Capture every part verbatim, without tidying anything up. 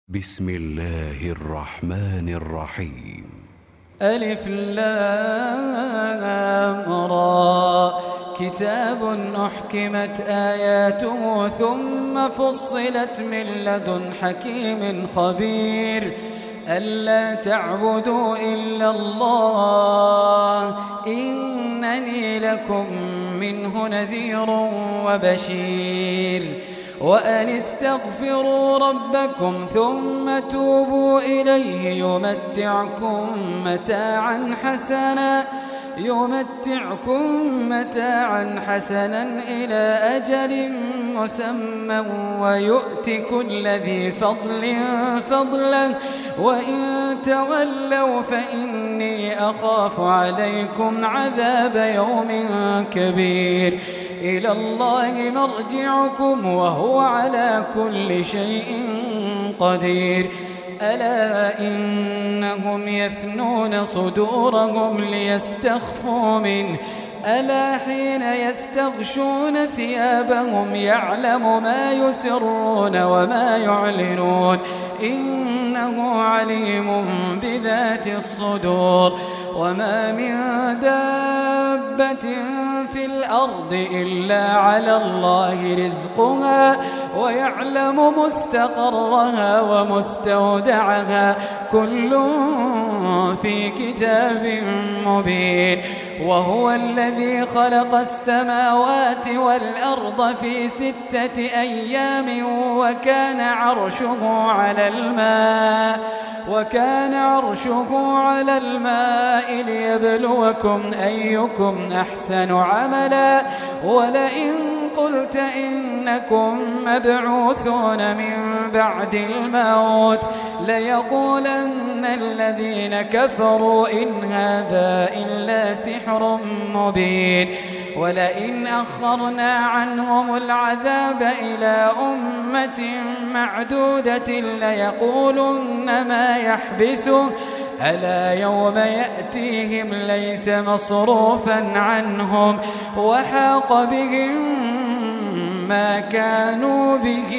بسم الله الرحمن الرحيم. ألف لام را كتاب أحكمت آياته ثم فصلت من لدن حكيم خبير ألا تعبدوا إلا الله إنني لكم منه نذير وبشير وأن استغفروا ربكم ثم توبوا إليه يمتعكم متاعا حسنا يمتعكم متاعا حسنا إلى أجل مسمى ويؤت كل ذي فضل فضلا وإن تولوا فإني أخاف عليكم عذاب يوم كبير إلى الله مرجعكم وهو على كل شيء قدير ألا إنهم يثنون صدورهم ليستخفوا منه ألا حين يستغشون ثيابهم يعلم ما يسرون وما يعلنون إنه عليم بذات الصدور وما من دابة في الأرض إلا على الله رزقها ويعلم مستقرها ومستودعها كل في كتاب مبين وهو الذي خلق السماوات والأرض في ستة أيام وكان عرشه على الماء وكان عرشه على الماء ليبلوكم أيكم أحسن عملا ولئن قلت إنكم مبعوثون من بعد الموت ليقولن الذين كفروا إن هذا إلا سحر مبين ولئن أخرنا عنهم العذاب إلى أمة معدودة ليقولن ما يحبسه ألا يوم يأتيهم ليس مصروفا عنهم وحاق بهم ما كانوا به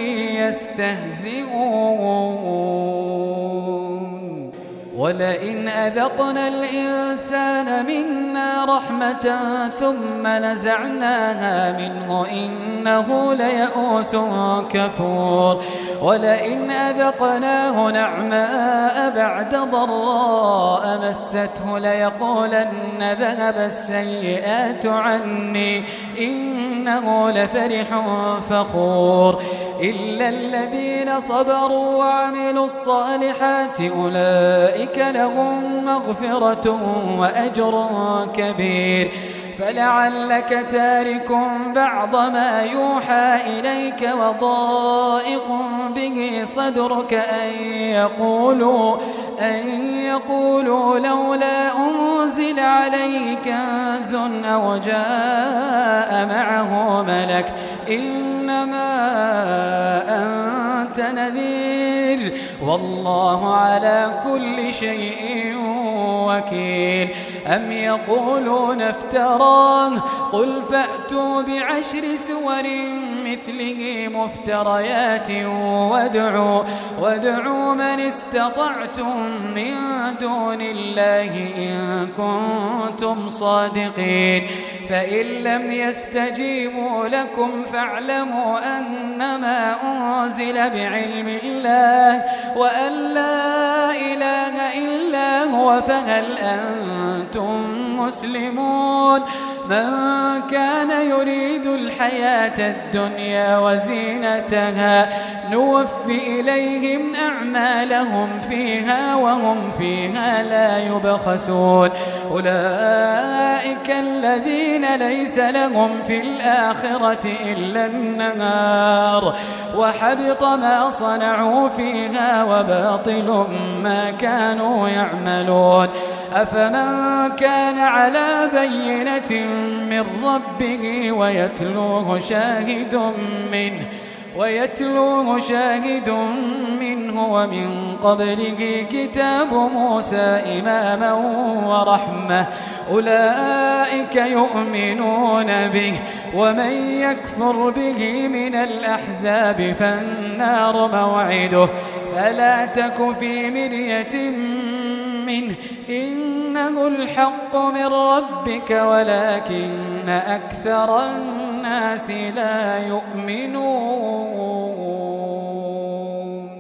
يستهزئون ولئن أذقنا الإنسان منا رحمة ثم نزعناها منه إنه ليئوس كفور ولئن أذقناه نعماء بعد ضراء مسته ليقولن ذهب السيئات عني إنه لفرح فخور إلا الذين صبروا وعملوا الصالحات أولئك لهم مغفرة وأجر كبير فلعلك تارك بعض ما يوحى إليك وضائق به صدرك أن يقولوا, أن يقولوا لولا أنزل عليه كنز أو جاء معه ملك إنما أنت نذير والله على كل شيء وكيل أم يقولون افتراه قل فأتوا بعشر سور مثله مفتريات وادعوا, وادعوا من استطعتم من دون الله إن كنتم صادقين فإن لم يستجيبوا لكم فاعلموا أنما أنزل بعلم الله وأن لا إله إلا هو فهل أنتم مسلمون من كان يريد الحياة الدنيا وزينتها نوفي إليهم أعمالهم فيها وهم فيها لا يبخسون أولئك الذين ليس لهم في الآخرة إلا النار وحبط ما صنعوا فيها وباطل ما كانوا يعملون أفمن كان على بينة من ربه ويتلوه شاهد منه ويتلوه شاهد منه ومن قبله كتاب موسى إماما ورحمة أولئك يؤمنون به ومن يكفر به من الأحزاب فالنار موعده ألا تك في مرية منه إنه الحق من ربك ولكن أكثر الناس لا يؤمنون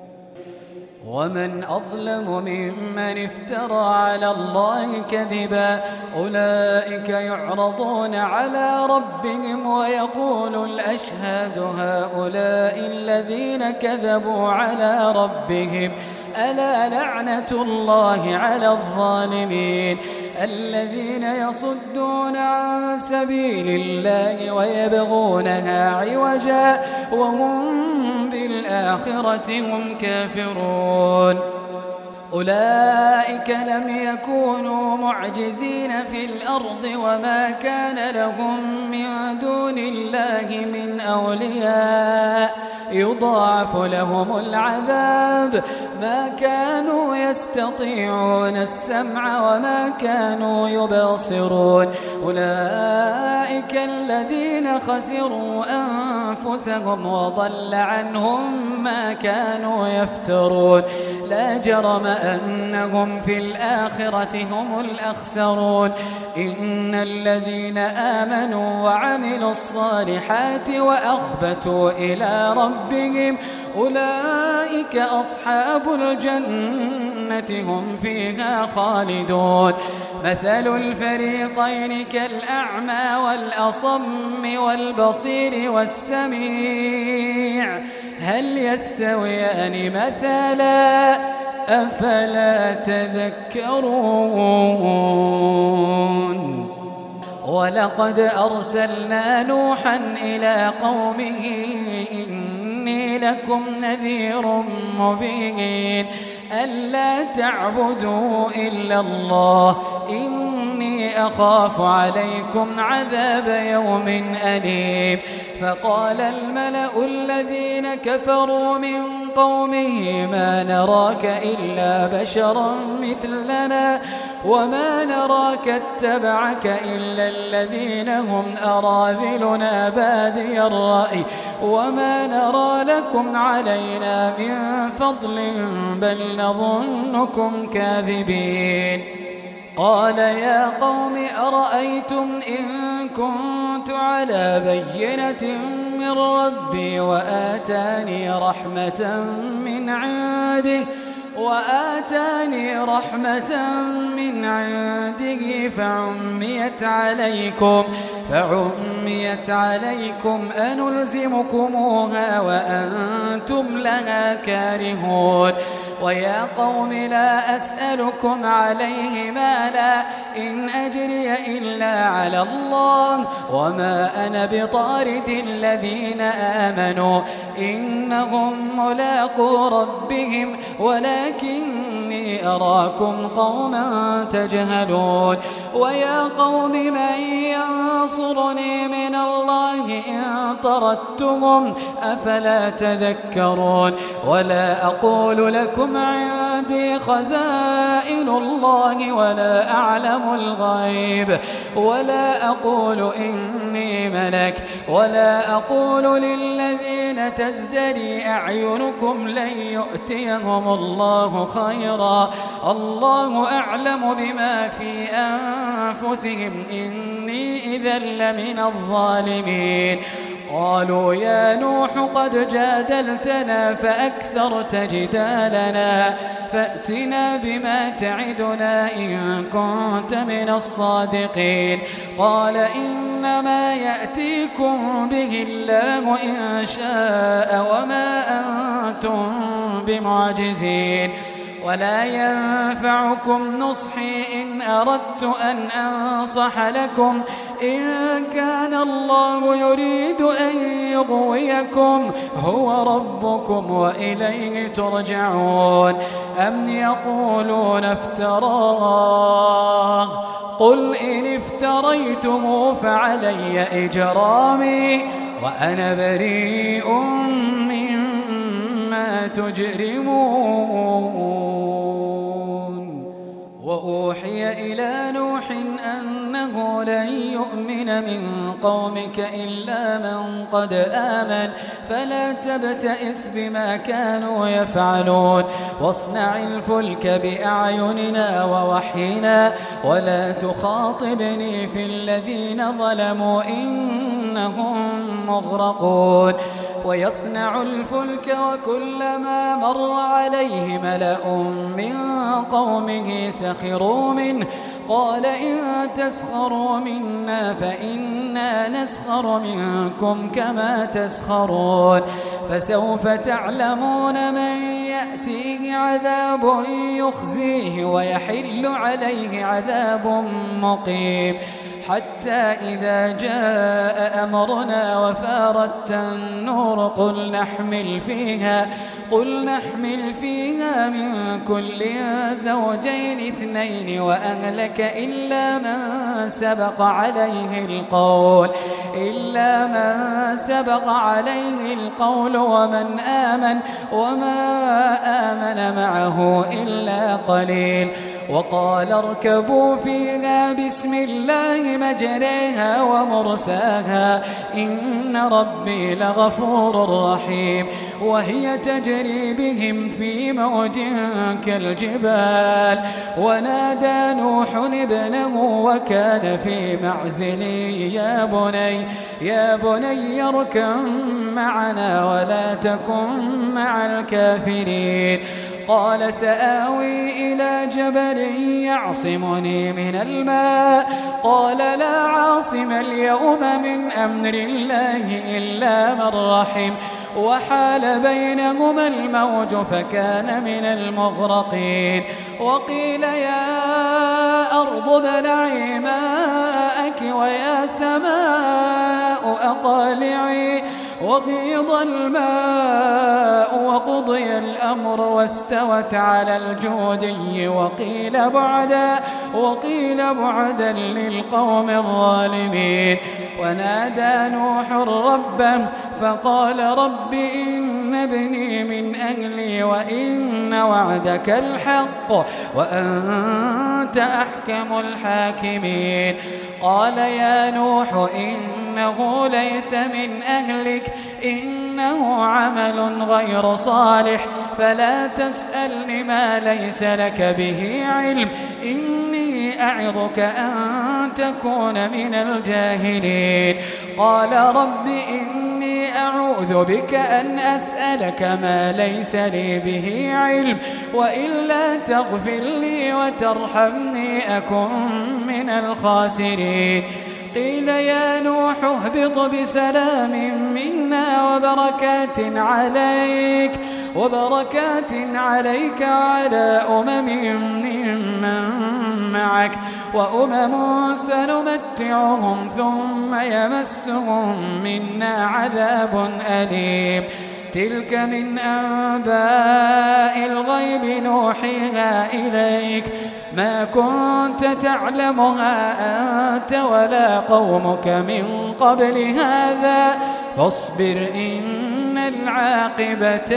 ومن أظلم ممن افترى على الله كذبا أولئك يعرضون على ربهم ويقول الأشهاد هؤلاء الذين كذبوا على ربهم ألا لعنة الله على الظالمين الذين يصدون عن سبيل الله ويبغونها عوجا وهم بالآخرة هم كافرون أولئك لم يكونوا معجزين في الأرض وما كان لهم من دون الله من أولياء يضاعف لهم العذاب ما كانوا يستطيعون السمع وما كانوا يبصرون أولئك الذين خسروا أنفسهم وضل عنهم ما كانوا يفترون لا جرم أنهم في الآخرة هم الأخسرون إن الذين آمنوا وعملوا الصالحات وأخبتوا إلى ربهم أولئك أصحاب الجنة هم فيها خالدون مثل الفريقين كالأعمى والأصم والبصير والسميع هل يستويان مثلا أفلا تذكرون ولقد أرسلنا نوحا إلى قومه إني لكم نذير مبين ألا تعبدوا إلا الله إني أخاف عليكم عذاب يوم أليم فقال الملأ الذين كفروا من قومه ما نراك إلا بشرا مثلنا وما نراك اتبعك إلا الذين هم أراذلنا بادي الرأي وما نرى لكم علينا من فضل بل نظنكم كاذبين قال يا قوم أرأيتم إن كنت على بينة من ربي وآتاني رحمة من عنده وآتاني رحمة من عنده فعميت عليكم فعميت عليكم أنلزمكموها وأنتم لها كارهون ويا قوم لا أسألكم عليه مالا إن أجري إلا على الله وما أنا بطارد الذين آمنوا إنهم ملاقو ربهم ولكني أراكم قوما تجهلون ويا قوم من ينصرني من الله إن طردتهم أفلا تذكرون ولا أقول لكم عندي خزائن الله ولا أعلم الغيب ولا أقول إني ملك ولا أقول للذين تزدري أعينكم لن يؤتيهم الله خيرا الله أعلم بما في أنفسهم إني إذا لمن الظالمين قالوا يا نوح قد جادلتنا فأكثرت جدالنا فأتنا بما تعدنا إن كنت من الصادقين قال إنما يأتيكم به الله إن شاء وما أنتم بمعجزين ولا ينفعكم نصحي إن أردت أن أنصح لكم إن كان الله يريد أن يغويكم هو ربكم وإليه ترجعون أم يقولون افتراه قل إن افتريتم فعلي إجرامي وأنا بريء مما تجرمون وأوحي إلى نوح أنه لن يؤمن الآخرين من قومك إلا من قد آمن فلا تبتئس بما كانوا يفعلون واصنع الفلك بأعيننا ووحينا ولا تخاطبني في الذين ظلموا إنهم مغرقون ويصنع الفلك وكلما مر عليه ملأ من قومه سخروا منه قال إن تسخروا منا فإنا نسخر منكم كما تسخرون فسوف تعلمون من يأتيه عذاب يخزيه ويحل عليه عذاب مقيم حتى إذا جاء أمرنا وفارت النور قل نحمل فيها قل نحمل فيها من كل زوجين اثنين وأهلك إلا من سبق عليه القول إلا من سبق عليه القول ومن آمن وما آمن معه إلا قليل وقال اركبوا فيها بسم الله مجريها ومرساها إن ربي لغفور رحيم وهي تجري بهم في موج كالجبال ونادى نوح ابنه وكان في معزل يا بني يا بني اركب معنا ولا تكن مع الكافرين قال سآوي إلى جبل يعصمني من الماء قال لا عاصم اليوم من أمر الله إلا من رحم وحال بينهما الموج فكان من المغرقين وقيل يا أرض ابلعي ماءك ويا سماء أقلعي وغيض الماء وقضي الأمر واستوت على الجودي وقيل بعدا وقيل بعدا للقوم الظالمين ونادى نوح ربه فقال رب إن ابني من أهلي وإن وعدك الحق وأنت أحكم الحاكمين قال يا نوح إنه ليس من أهلك إنه عمل غير صالح فلا تسألني ما ليس لك به علم إني أعظك أن تكون من الجاهلين قال رب إني أعوذ بك أن أسألك ما ليس لي به علم وإلا تغفر لي وترحمني أكن من الخاسرين قيل يا نوح اهبط بسلام منا وبركات عليك وبركات عليك وعلى أمم ممن معك وأمم سنمتعهم ثم يمسهم منا عذاب أليم تلك من أنباء الغيب نوحيها إليك ما كنت تعلمها أنت ولا قومك من قبل هذا فاصبر إن العاقبة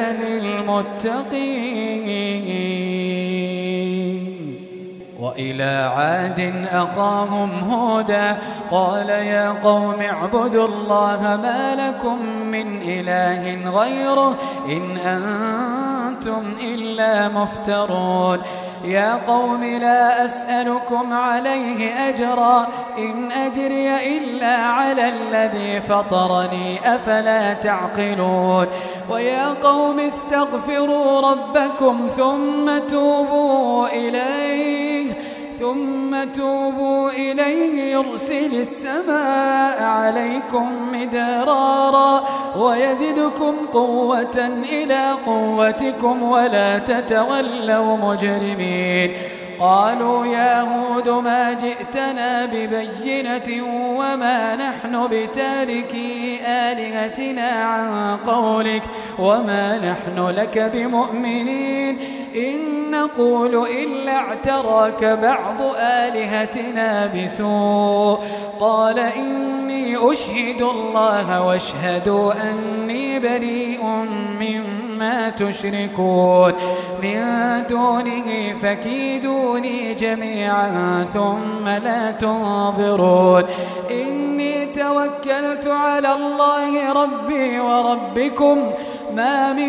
للمتقين وإلى عاد أخاهم هودا قال يا قوم اعبدوا الله ما لكم من إله غيره إن أنتم إلا مفترون يا قوم لا أسألكم عليه أجرا إن أجري إلا على الذي فطرني أفلا تعقلون ويا قوم استغفروا ربكم ثم توبوا إليه ثم توبوا إليه يرسل السماء عليكم مدرارا ويزدكم قوة إلى قوتكم ولا تتولوا مجرمين قالوا يا هود ما جئتنا ببينة وما نحن بتاركي آلهتنا عن قولك وما نحن لك بمؤمنين إن نقول إلا اعتراك بعض آلهتنا بسوء قال إني أشهد الله واشهدوا أني بريء مما تشركون من دونه فكيدوني جميعا ثم لا تنظرون إني توكلت على الله ربي وربكم ما من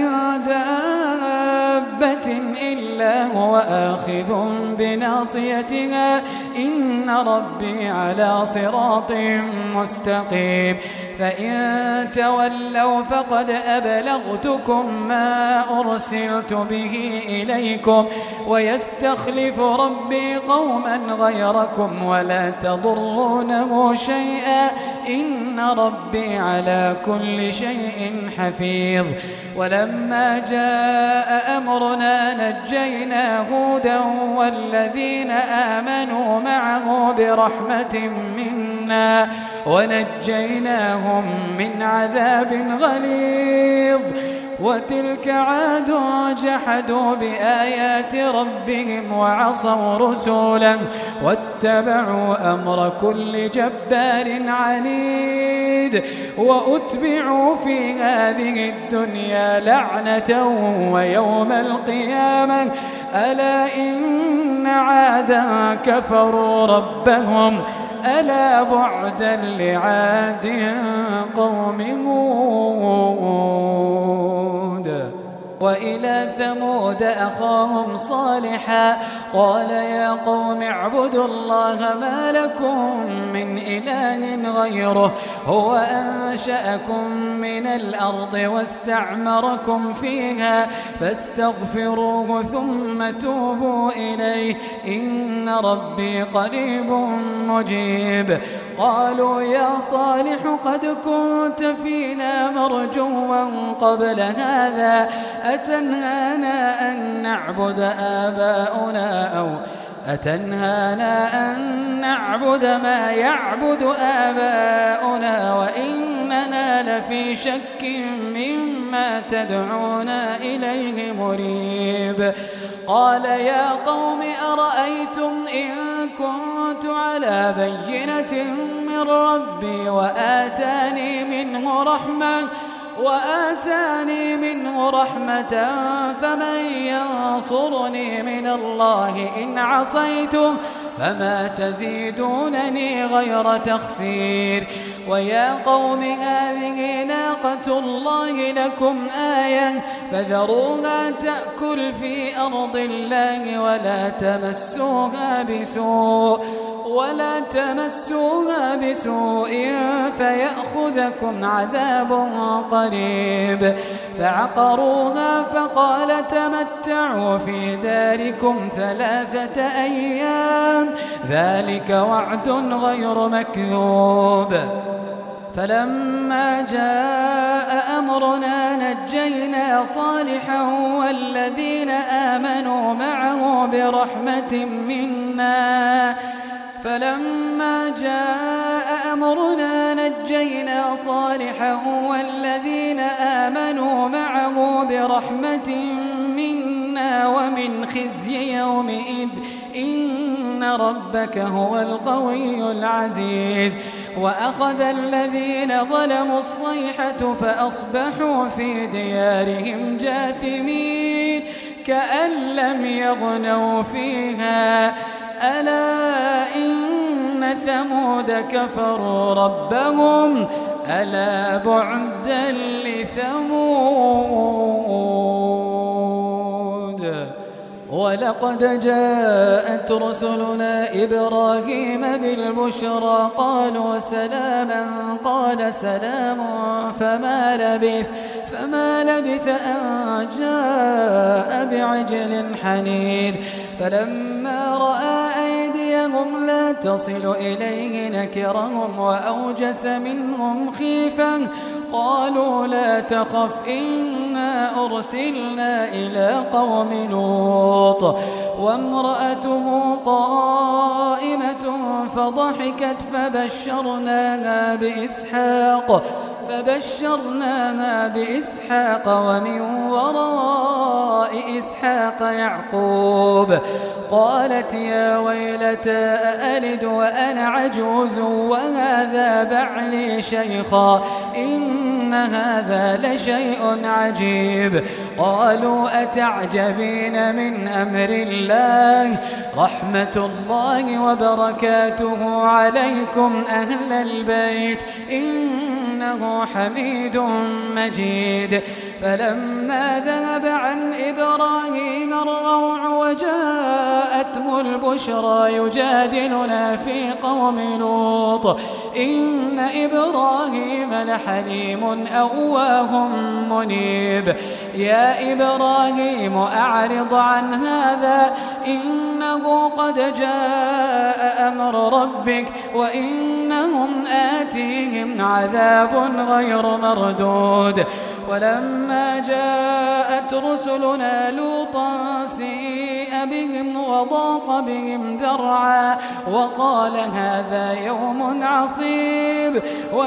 دابة إلا هو آخذ بناصيتها إن ربي على صراط مستقيم فإن تولوا فقد أبلغتكم ما أرسلت به إليكم ويستخلف ربي قوما غيركم ولا تضرونه شيئا إن ربي على كل شيء حفيظ. ولما جاء أمرنا نجينا هودا والذين آمنوا معه برحمة منا ونجيناهم من عذاب غليظ. وتلك عاد جحدوا بآيات ربهم وعصوا رسوله واتبعوا أمر كل جبار عنيد وأتبعوا في هذه الدنيا لعنة ويوم القيامة ألا إن عادا كفروا ربهم ألا بعدا لعاد قوم هود. وإلى ثمود أخاهم صالحا قال يا قوم اعبدوا الله ما لكم من إله غيره هو أنشأكم من الأرض واستعمركم فيها فاستغفروه ثم توبوا إليه إن ربي قريب مجيب. قالوا يا صالح قد كنت فينا مرجوا قبل هذا أتنهانا أن نعبد آباؤنا أو أتنهانا أن نعبد ما يعبد آباؤنا وإننا لفي شك مما تدعونا إليه مريب. قال يا قوم أرأيتم إن كنت على بينة من ربي وآتاني منه رحمة وآتاني منه رحمة فمن ينصرني من الله إن عصيته فما تزيدونني غير تخسير. ويا قوم هذه ناقة الله لكم آية فذروها تأكل في أرض الله ولا تمسوها بسوء ولا تمسوها بسوء فيأخذكم عذاب قريب. فعقروها فقال تمتعوا في داركم ثلاثة أيام ذلك وعد غير مكذوب. فلما جاء أمرنا نجينا صالحا والذين آمنوا معه برحمة منا فلما جاء أمرنا نجينا صالحا والذين آمنوا معه برحمة منا ومن خزي يومئذ إن ربك هو القوي العزيز. وأخذ الذين ظلموا الصيحة فأصبحوا في ديارهم جاثمين كأن لم يغنوا فيها ألا إن ثمود كفروا ربهم ألا بعدا لثمود. ولقد جاءت رسلنا إبراهيم بالبشرى قالوا سلاما قال سلام فما لبث فما لبث أن جاء بعجل حنيذ. فلما رأى أيديهم لا تصل إليه نكرهم وأوجس منهم خيفة قالوا لا تخف إنا أرسلنا إلى قوم لوط وامرأته قائمة فضحكت فبشرناها بإسحاق فبشرناها بإسحاق ومن وراء إسحاق يعقوب. قالت يا ويلتى أألد وأنا عجوز وهذا بعلي شيخا إن إن هذا لشيء عجيب. قالوا أتعجبين من أمر الله رحمة الله وبركاته عليكم أهل البيت إنه حميد مجيد. فلما ذهب عن إبراهيم الروع وجاءته البشرى يجادلنا في قوم لوط إن إبراهيم لحليم أواه منيب. يا إبراهيم أعرض عن هذا إنه قد جاء أمر ربك وإنهم آتيهم عذاب غير مردود. ولما جاءت رسلنا لوطا سيء بهم وضاق بهم ذرعا وقال هذا يوم عصيب.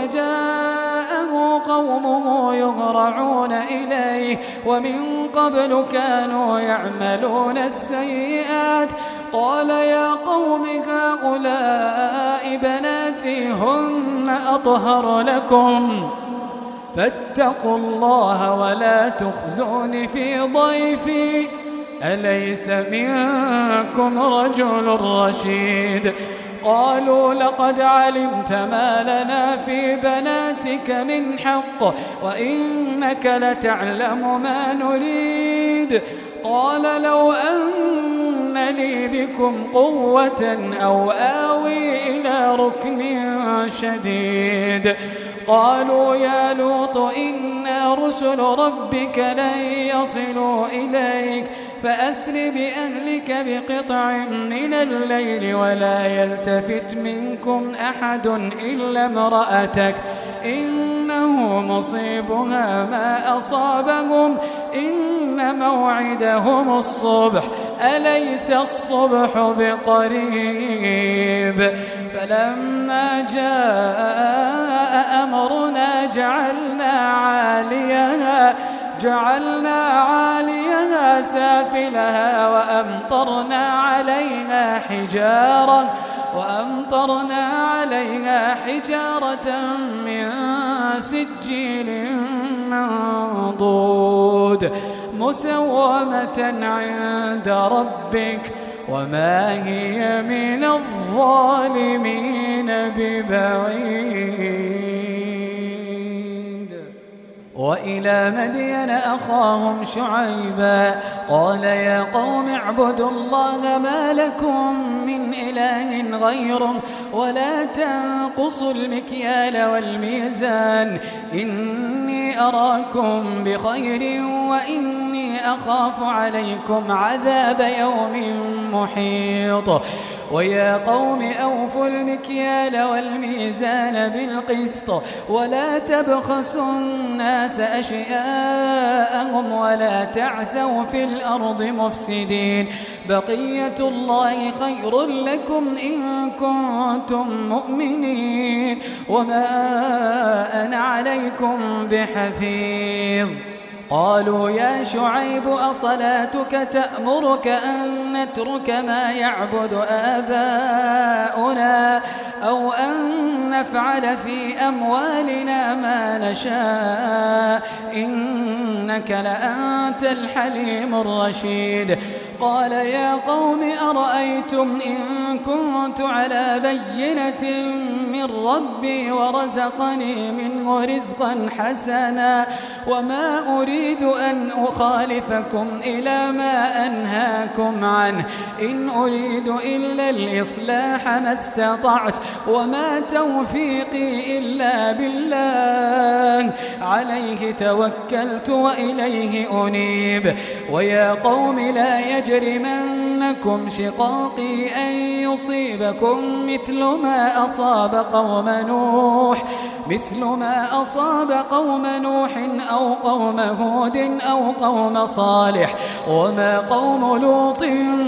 وجاءه قومه يهرعون إليه ومن قبل كانوا يعملون السيئات. قال يا قوم هؤلاء بناتي هن أطهر لكم فاتقوا الله ولا تخزون في ضيفي أليس منكم رجل رشيد. قالوا لقد علمت ما لنا في بناتك من حق وإنك لتعلم ما نريد. قال لو أن لي بكم قوة أو آوي إلى ركن شديد. قالوا يا لوط إنا رسل ربك لن يصلوا إليك فأسر بأهلك بقطع من الليل ولا يلتفت منكم أحد إلا امرأتك إنه مصيبها ما أصابهم إن موعدهم الصبح أليس الصبح بقريب. فلما جاء أمرنا جعلنا عاليها جعلنا عاليها سافلها وأمطرنا عليها حجارة وأمطرنا عليها حجارة من سجيل منضود مسومة عند ربك وما هي من الظالمين ببعيد. وإلى مدين أخاهم شعيبا قال يا قوم اعبدوا الله ما لكم من إله غيره ولا تنقصوا المكيال والميزان إني أراكم بخير وإني أخاف عليكم عذاب يوم محيط. ويا قوم أوفوا المكيال والميزان بالقسط ولا تبخسوا الناس أشياءهم ولا تعثوا في الأرض مفسدين بقية الله خير لكم إن كنتم مؤمنين وما أنا عليكم بحفيظ. قالوا يا شعيب أصلاتك تأمرك أن نترك ما يعبد آباؤنا أو أن نفعل في أموالنا ما نشاء إنك لأنت الحليم الرشيد. قال يا قوم أرأيتم إن كنت على بينة من ربي ورزقني منه رزقا حسنا وما أريد أن أخالفكم إلى ما أنهاكم عنه إن أريد إلا الإصلاح ما استطعت وما توفيقي إلا بالله عليه توكلت وإليه أنيب. ويا قوم لا يجرمنكم شقاقي أن يصيبكم مثل ما أصاب قوم نوح مثل ما أصاب قوم نوح أو قوم هود أو قوم صالح وما قوم لوط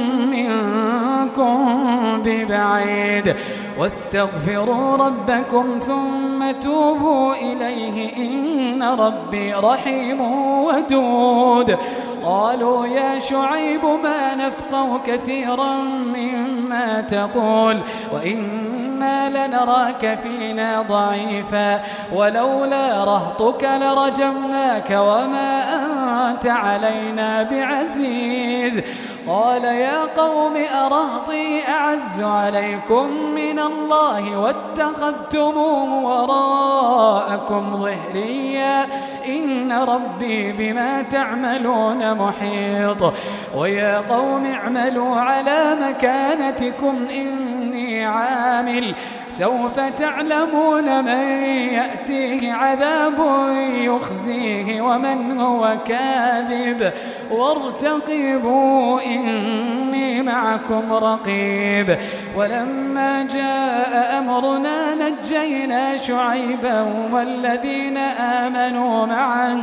منكم ببعيد. واستغفروا ربكم ثم توبوا إليه إن ربي رحيم ودود. قالوا يا شعيب ما نفقه كثيرا مما تقول وإن إنا لنراك فينا ضعيفا ولولا رهطك لرجمناك وما أنت علينا بعزيز. قال يا قوم أرهطي أعز عليكم من الله واتخذتموه وراءكم ظهريا إن ربي بما تعملون محيط. ويا قوم اعملوا على مكانتكم إني عامل سوف تعلمون من يأتيه عذاب يخزيه ومن هو كاذب وارتقبوا إني معكم رقيب. ولما جاء أمرنا نجينا شعيبا والذين آمنوا معه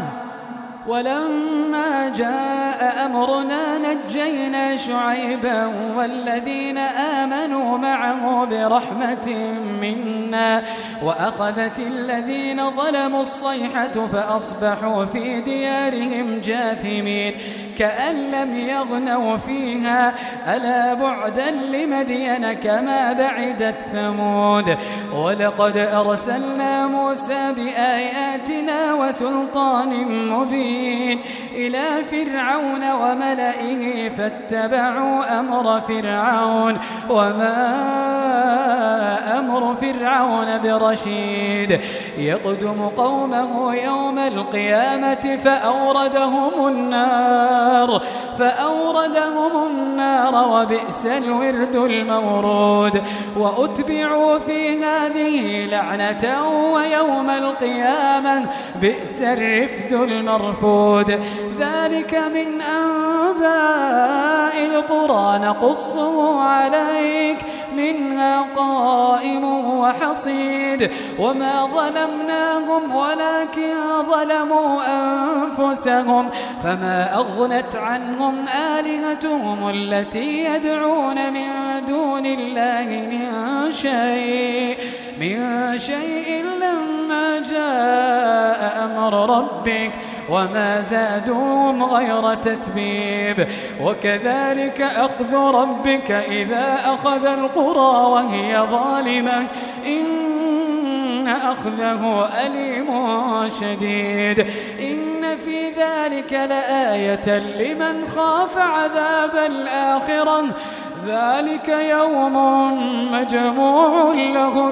ولما جاء أمرنا نجينا شعيبا والذين آمنوا معه برحمة منا وأخذت الذين ظلموا الصيحة فأصبحوا في ديارهم جاثمين كأن لم يغنوا فيها ألا بعدا لمدين كما بعدت ثمود. ولقد أرسلنا موسى بآياتنا وسلطان مبين إلى فرعون وملئه فاتبعوا أمر فرعون وما أمر فرعون برشيد. يقدم قومه يوم القيامة فأوردهم النار فأوردهم النار وبئس الورد المورود. وأتبعوا في هذه لعنة ويوم القيامة بئس الرفد المرفود. ذلك من أنباء القرى نقصه عليك منها قائم وحصيد. وما ظلمناهم ولكن ظلموا أنفسهم فما أغنت عنهم آلهتهم التي يدعون من دون الله من شيء من شيء لما جاء أمر ربك وما زادوهم غير تتبيب. وكذلك أخذ ربك إذا أخذ القرى وهي ظالمة إن أخذه أليم شديد. إن في ذلك لآية لمن خاف عذاب الآخرة ذلك يوم مجموع له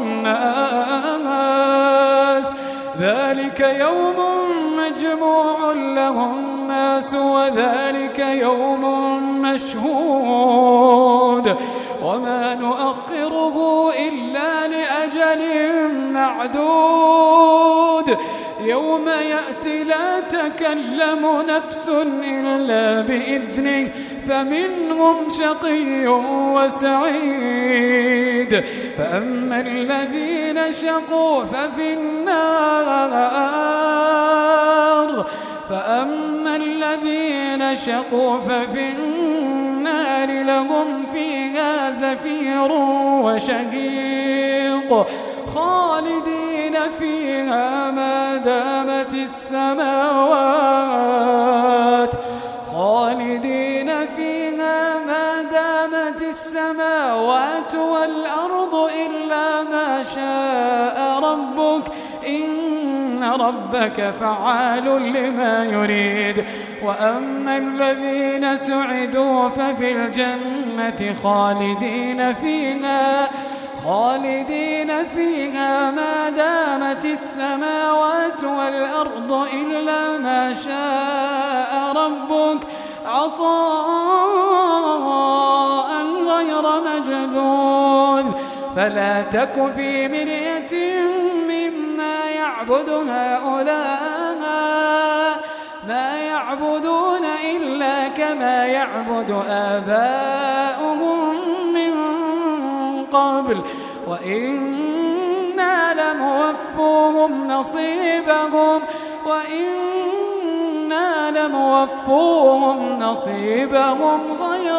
الناس ذلك يوم مجموع له الناس وذلك يوم مشهود وما نؤخره إلا لأجل معدود. يوم يأتي لا تكلم نفس إلا بإذنه فمنهم شقي وسعيد. فأما الذين شقوا ففي النار فأما الذين شقوا ففي النار لهم فيها زفير وشهيق خالدين فيها ما دامت السماوات خالدين فيها ما دامت السماوات والأرض إلا ما شاء ربك إن ربك فعال لما يريد. وأما الذين سعدوا ففي الجنة خالدين فيها خالدين فيها ما دامت السماوات والأرض إلا ما شاء ربك عطاء غير مجذوذ. فلا تك في مرية مما يعبد هؤلاء ما يعبدون إلا كما يعبد آباؤهم من قبل وإنا لموفوهم نصيبهم وإنا لموفوهم نصيبهم غير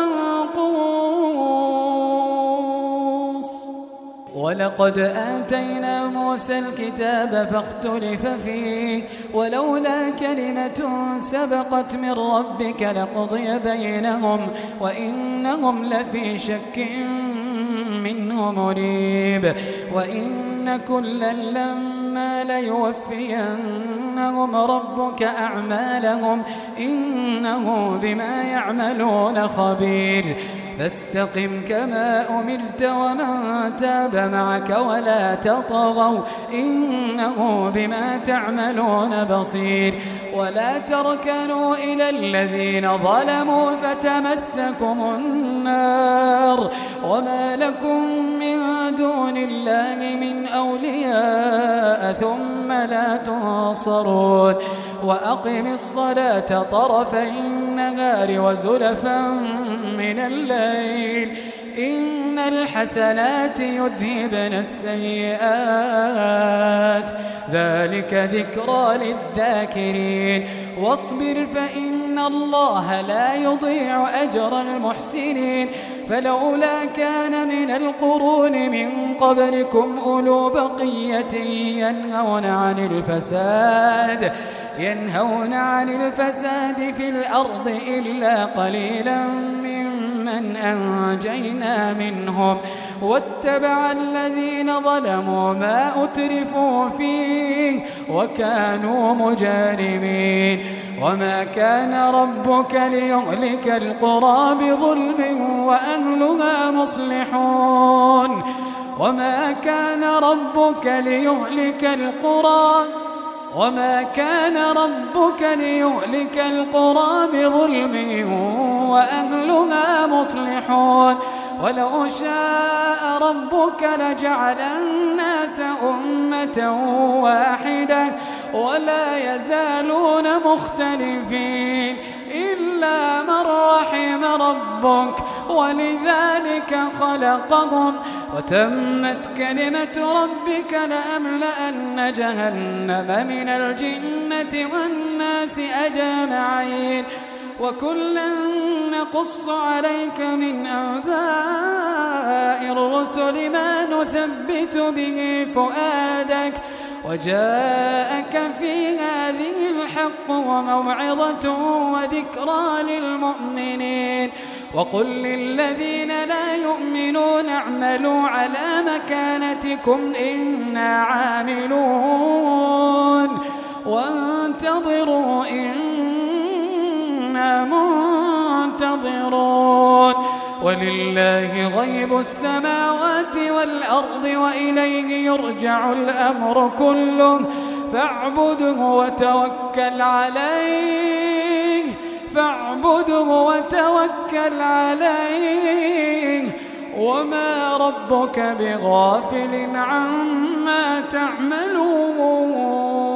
منقوص. ولقد آتينا موسى الكتاب فاختلف فيه ولولا كلمة سبقت من ربك لقضي بينهم وإنهم لفي شك منه مريب وإن كلا لما ليوفينهم ربك أعمالهم إنه بما يعملون خبير فاستقم كما أمرت ومن تاب معك ولا تطغوا إنه بما تعملون بصير ولا تركنوا إلى الذين ظلموا فتمسكم النار وما لكم من دون الله من أولياء ثم لا تنصرون وأقم الصلاة طرفي النهار وزلفا من الليل إن الحسنات يذهبن السيئات ذلك ذكرى للذاكرين واصبر فإن الله لا يضيع أجر المحسنين فلولا كان من القرون من قبلكم أولو بقية ينهون عن الفساد ينهون عن الفساد في الأرض إلا قليلا ممن أنجينا منهم واتبع الذين ظلموا ما أترفوا فيه وكانوا مجرمين وما كان ربك ليهلك القرى بظلم وأهلها مصلحون وما كان ربك ليهلك القرى وما كان ربك ليهلك القرى بظلم وأهلها مصلحون ولو شاء ربك لجعل الناس أمة واحدة ولا يزالون مختلفين إلا من رحم ربك ولذلك خلقهم وتمت كلمة ربك لأملأن جهنم من الجنة والناس أجمعين وكلا نقص عليك من أنباء الرسل ما نثبت به فؤادك وجاءك في هذه الحق وموعظة وذكرى للمؤمنين وقل للذين لا يؤمنون اعملوا على مكانتكم إنا عاملون وانتظروا إنا منتظرون ولله غيب السماوات والأرض وإليه يرجع الأمر كله فاعبده وتوكل عليه فاعبده وتوكل عليه وما ربك بغافل عما تعملون